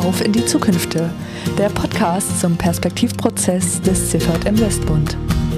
Auf in die Zukünfte, der Podcast zum Perspektivprozess des CVJM Westbund.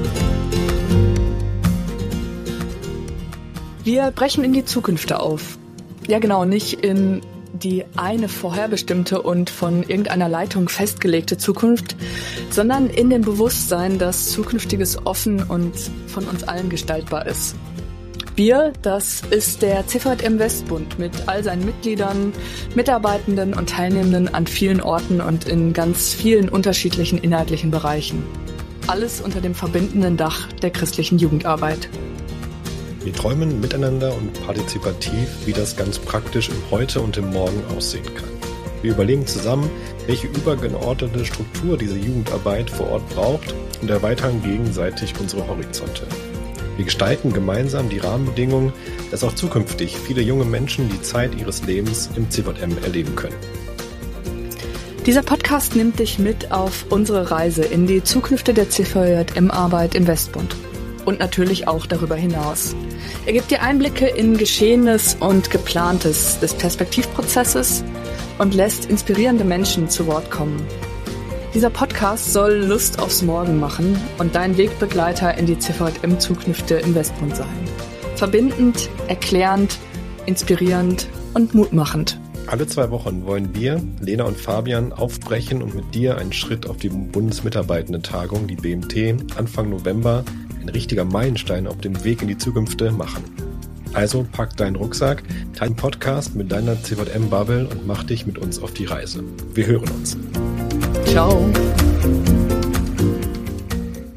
Wir brechen in die Zukünfte auf. Ja genau, nicht in die eine vorherbestimmte und von irgendeiner Leitung festgelegte Zukunft, sondern in dem Bewusstsein, dass Zukünftiges offen und von uns allen gestaltbar ist. Wir, das ist der CVJM Westbund mit all seinen Mitgliedern, Mitarbeitenden und Teilnehmenden an vielen Orten und in ganz vielen unterschiedlichen inhaltlichen Bereichen. Alles unter dem verbindenden Dach der christlichen Jugendarbeit. Wir träumen miteinander und partizipativ, wie das ganz praktisch im Heute und im Morgen aussehen kann. Wir überlegen zusammen, welche übergeordnete Struktur diese Jugendarbeit vor Ort braucht und erweitern gegenseitig unsere Horizonte. Wir gestalten gemeinsam die Rahmenbedingungen, dass auch zukünftig viele junge Menschen die Zeit ihres Lebens im CVJM erleben können. Dieser Podcast nimmt dich mit auf unsere Reise in die Zukünfte der CVJM-Arbeit im Westbund. Und natürlich auch darüber hinaus. Er gibt dir Einblicke in Geschehenes und Geplantes des Perspektivprozesses und lässt inspirierende Menschen zu Wort kommen. Dieser Podcast soll Lust aufs Morgen machen und dein Wegbegleiter in die CVJM-Zukünfte im Westbund sein. Verbindend, erklärend, inspirierend und mutmachend. Alle 2 Wochen wollen wir, Lena und Fabian, aufbrechen und mit dir einen Schritt auf die Bundesmitarbeitendentagung, die BMT, Anfang November, ein richtiger Meilenstein auf dem Weg in die Zukünfte, machen. Also pack deinen Rucksack, teile den Podcast mit deiner CVJM-Bubble und mach dich mit uns auf die Reise. Wir hören uns. Ciao.